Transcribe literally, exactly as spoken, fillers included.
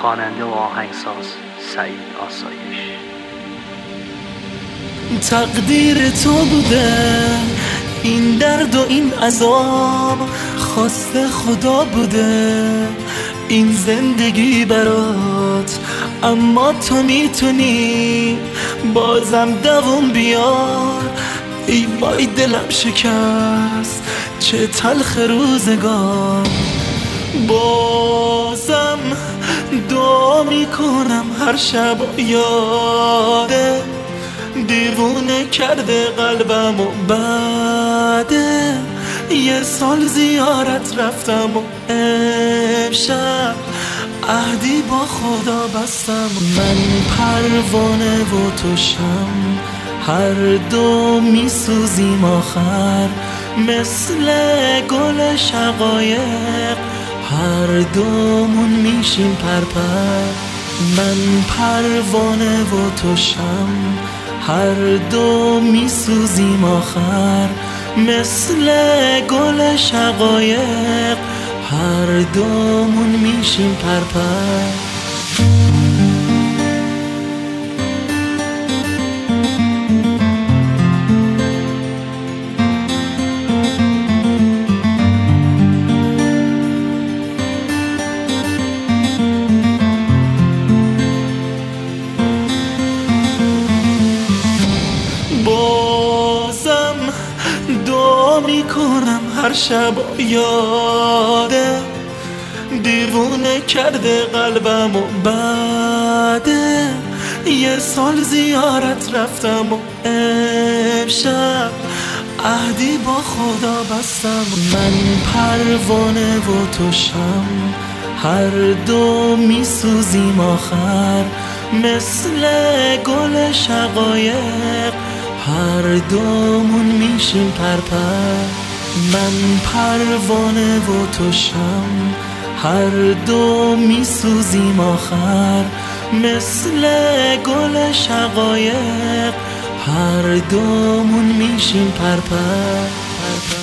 خواننده و آهنگساز سعید آسایش. تقدیر تو بوده این درد و این عذاب، خواست خدا بوده این زندگی برات، اما تو میتونی بازم دووم بیار. ای وای دلم شکست چه تلخ روزگار، بازم دعا میکنم هر شب یاده، دیوونه کرده قلبم و بعده یه سال زیارت رفتم و امشب عهدی با خدا بستم. من پروانه و تو شم، هر دو میسوزیم آخر مثل گل شقایق، هر دومون میشیم پرپر. من پروانه و تو شم، هر دو میسوزیم آخر مثل گل شقایق، هر دومون میشیم پرپر. بازم دعا میکنم هر شب یاده، دیوونه کرده قلبم و بعده یه سال زیارت رفتم و امشب عهدی با خدا بستم. من پروانه و تو شم، هر دو میسوزیم آخر مثل گل شقایق، هر دومون میشیم پرپر. من پروانه و تو شم، هر دو میسوزیم آخر مثل گل شقایق، هر دومون میشیم پرپر.